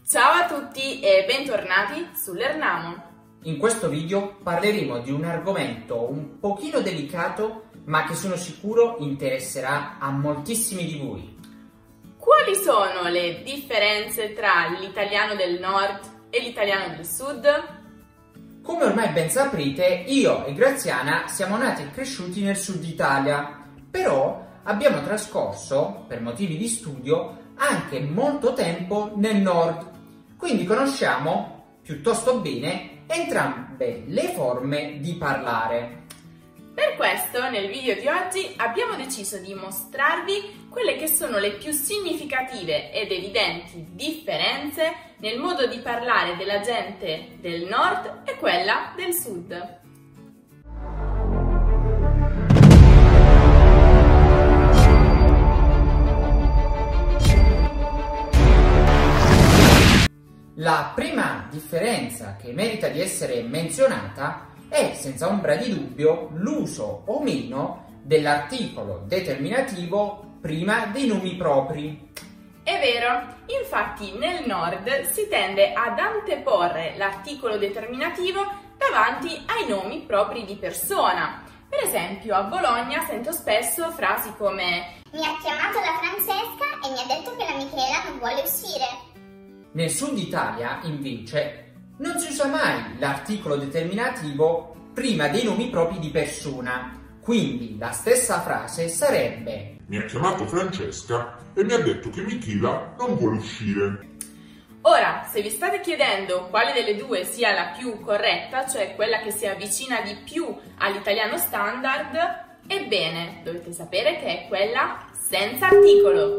Ciao a tutti e bentornati su Lernamo. In questo video parleremo di un argomento un pochino delicato, ma che sono sicuro interesserà a moltissimi di voi. Quali sono le differenze tra l'italiano del nord e l'italiano del sud? Come ormai ben saprete, io e Graziana siamo nati e cresciuti nel sud Italia, però abbiamo trascorso, per motivi di studio, anche molto tempo nel nord, quindi conosciamo piuttosto bene entrambe le forme di parlare. Per questo, nel video di oggi abbiamo deciso di mostrarvi quelle che sono le più significative ed evidenti differenze nel modo di parlare della gente del nord e quella del sud. La prima differenza che merita di essere menzionata è senza ombra di dubbio l'uso o meno dell'articolo determinativo prima dei nomi propri. È vero, infatti nel nord si tende ad anteporre l'articolo determinativo davanti ai nomi propri di persona. Per esempio a Bologna sento spesso frasi come "Mi ha chiamato la Francesca e mi ha detto che la Michela non vuole uscire". Nel sud Italia, invece, non si usa mai l'articolo determinativo prima dei nomi propri di persona, quindi la stessa frase sarebbe: "Mi ha chiamato Francesca e mi ha detto che Michela non vuole uscire". Ora, se vi state chiedendo quale delle due sia la più corretta, cioè quella che si avvicina di più all'italiano standard, ebbene, dovete sapere che è quella senza articolo.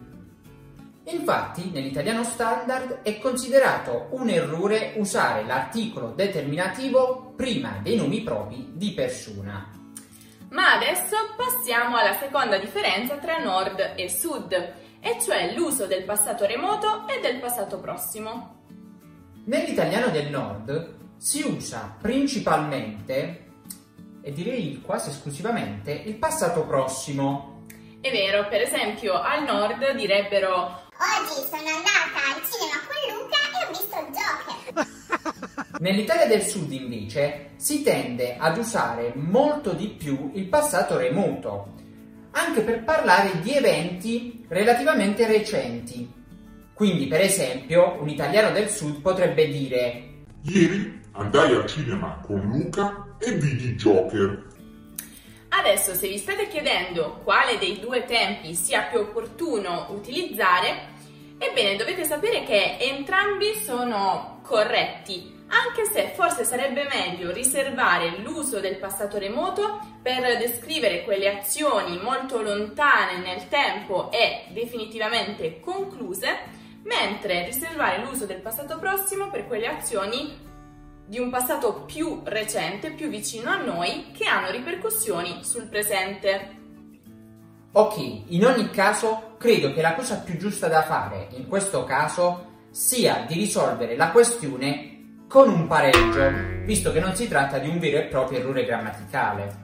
Infatti, nell'italiano standard è considerato un errore usare l'articolo determinativo prima dei nomi propri di persona. Ma adesso passiamo alla seconda differenza tra nord e sud, e cioè l'uso del passato remoto e del passato prossimo. Nell'italiano del nord si usa principalmente, e direi quasi esclusivamente, il passato prossimo. È vero, per esempio al nord direbbero: "Oggi sono andata al cinema con Luca e ho visto Joker". Nell'Italia del Sud invece si tende ad usare molto di più il passato remoto, anche per parlare di eventi relativamente recenti. Quindi, per esempio, un italiano del Sud potrebbe dire: "Ieri andai al cinema con Luca e vidi Joker". Adesso, se vi state chiedendo quale dei due tempi sia più opportuno utilizzare, ebbene dovete sapere che entrambi sono corretti, anche se forse sarebbe meglio riservare l'uso del passato remoto per descrivere quelle azioni molto lontane nel tempo e definitivamente concluse, mentre riservare l'uso del passato prossimo per quelle azioni di un passato più recente, più vicino a noi, che hanno ripercussioni sul presente. Ok, in ogni caso credo che la cosa più giusta da fare in questo caso sia di risolvere la questione con un pareggio, visto che non si tratta di un vero e proprio errore grammaticale.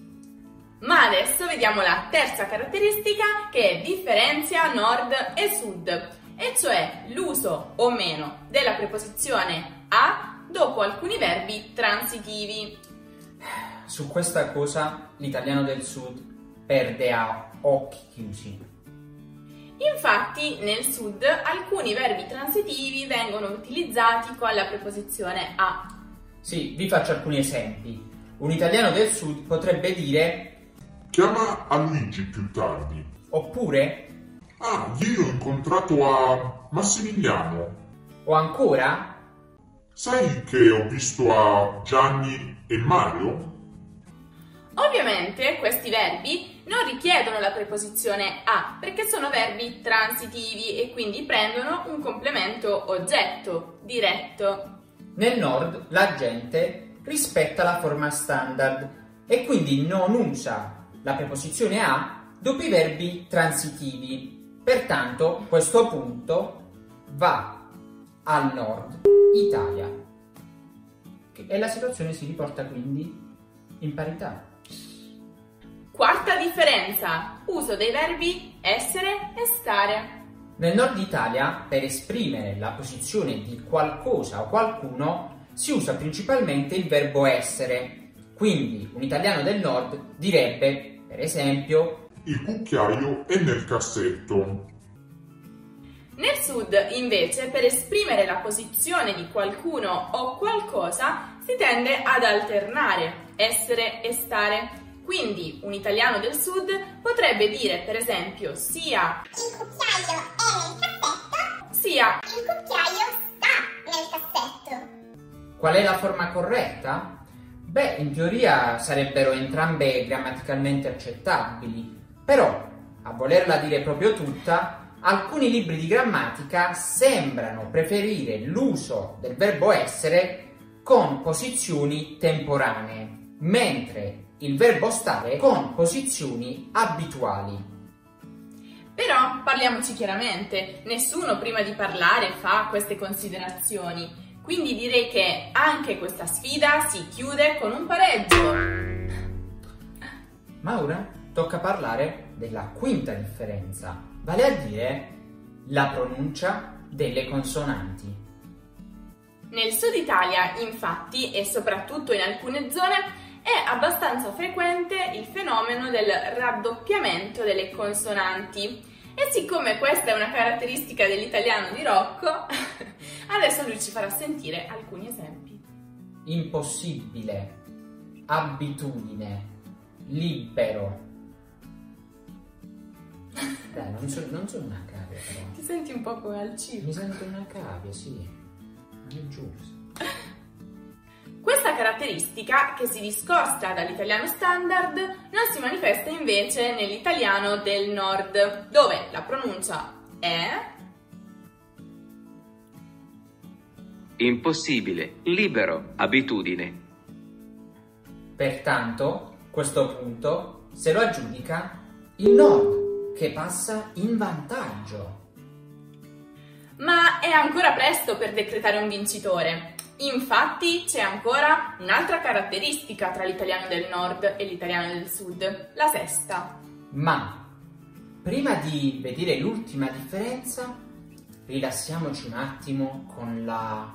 Ma adesso vediamo la terza caratteristica che differenzia nord e sud, e cioè l'uso o meno della preposizione a dopo alcuni verbi transitivi. Su questa cosa l'italiano del sud perde a occhi chiusi. Infatti nel sud alcuni verbi transitivi vengono utilizzati con la preposizione a. Sì, vi faccio alcuni esempi. Un italiano del sud potrebbe dire: "Chiama a Luigi più tardi". Oppure, "Ah, ieri ho incontrato a Massimiliano". o ancora, "Sai che ho visto a Gianni e Mario?". Ovviamente questi verbi non richiedono la preposizione a, perché sono verbi transitivi e quindi prendono un complemento oggetto diretto. nel nord la gente rispetta la forma standard e quindi non usa la preposizione a dopo i verbi transitivi. Pertanto questo punto va al nord Italia e la situazione si riporta quindi in parità. Quarta differenza, uso dei verbi essere e stare. Nel nord Italia, per esprimere la posizione di qualcosa o qualcuno, si usa principalmente il verbo essere. Quindi un italiano del nord direbbe, per esempio, Il cucchiaio è nel cassetto. Nel sud, invece, per esprimere la posizione di qualcuno o qualcosa si tende ad alternare essere e stare. Quindi un italiano del sud potrebbe dire, per esempio, sia Il cucchiaio è nel cassetto. sia Il cucchiaio sta nel cassetto. qual è la forma corretta? Beh, in teoria sarebbero entrambe grammaticalmente accettabili, però, a volerla dire proprio tutta, alcuni libri di grammatica sembrano preferire l'uso del verbo essere con posizioni temporanee, mentre il verbo stare con posizioni abituali. Però parliamoci chiaramente, nessuno prima di parlare fa queste considerazioni, quindi direi che anche questa sfida si chiude con un pareggio. Ma ora tocca parlare della quinta differenza, vale a dire la pronuncia delle consonanti. Nel sud Italia, infatti, e soprattutto in alcune zone, è abbastanza frequente il fenomeno del raddoppiamento delle consonanti. E siccome questa è una caratteristica dell'italiano di Rocco, adesso lui ci farà sentire alcuni esempi. Impossibile, abitudine, libero. Dai, non sono una cavia però. Ti senti un po' come al circo? Mi sento una cavia, sì. Non è giusto. Questa caratteristica, che si discosta dall'italiano standard, non si manifesta invece nell'italiano del nord, dove la pronuncia è impossibile, libero, abitudine. Pertanto, questo punto se lo aggiudica il nord, che passa in vantaggio. Ma è ancora presto per decretare un vincitore. Infatti c'è ancora un'altra caratteristica tra l'italiano del nord e l'italiano del sud, la sesta. Ma prima di vedere l'ultima differenza, rilassiamoci un attimo con la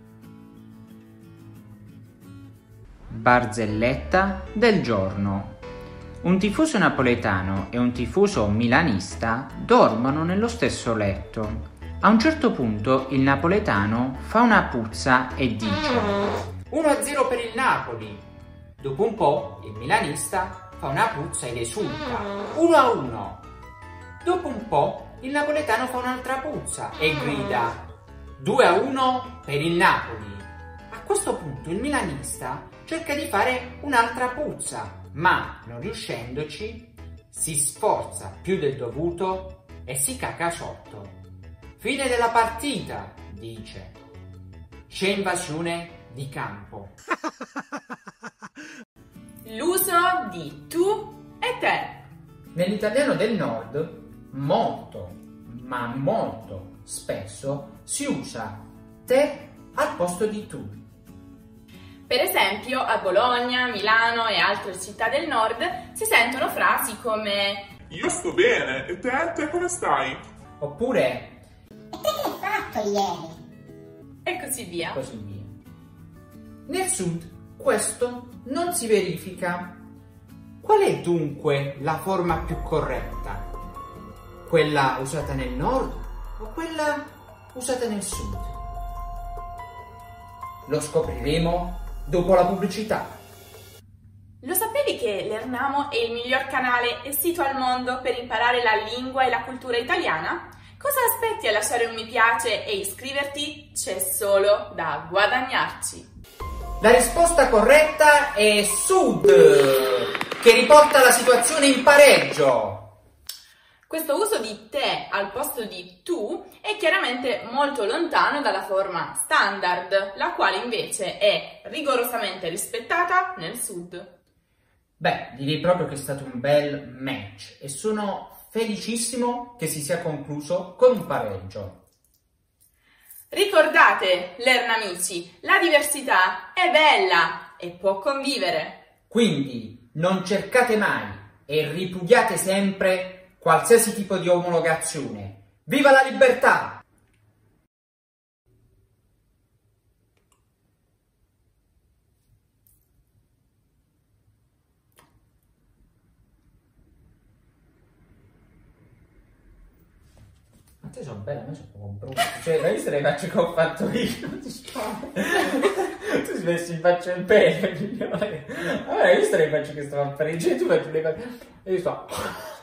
barzelletta del giorno. Un tifoso napoletano e un tifoso milanista dormono nello stesso letto. A un certo punto il napoletano fa una puzza e dice 1-0 per il Napoli. Dopo un po' il milanista fa una puzza ed esulta 1-1. Dopo un po' il napoletano fa un'altra puzza e grida 2-1 per il Napoli. A questo punto il milanista cerca di fare un'altra puzza, ma non riuscendoci si sforza più del dovuto e si caca sotto. Fine della partita, dice. C'è invasione di campo. L'uso di tu e te. Nell'italiano del nord, molto, ma molto spesso si usa te al posto di tu. Per esempio, a Bologna, Milano e altre città del nord si sentono frasi come Io sto bene, e te come stai? Oppure E te che hai fatto ieri? e così via. così via. Nel sud questo non si verifica. Qual è dunque la forma più corretta? Quella usata nel nord o quella usata nel sud? Lo scopriremo dopo la pubblicità. Lo sapevi che l'Ernamo è il miglior canale e sito al mondo per imparare la lingua e la cultura italiana? Cosa aspetti a lasciare un mi piace e iscriverti? C'è solo da guadagnarci. La risposta corretta è sud, che riporta la situazione in pareggio. Questo uso di te al posto di tu è chiaramente molto lontano dalla forma standard, la quale invece è rigorosamente rispettata nel sud. Beh, direi proprio che è stato un bel match e sono felicissimo che si sia concluso con un pareggio. Ricordate, Lernamici, la diversità è bella e può convivere. Quindi non cercate mai e ripudiate sempre qualsiasi tipo di omologazione, Viva la libertà! Ma te sono bella, ma sono un po' brutto. Cioè, l'hai visto le facce che ho fatto io? Non ti sparo. Tu si messi in faccia il bene, figliole. Allora, hai visto le facce che stavo a fare? Cioè, tu faccio le facce... E io sto...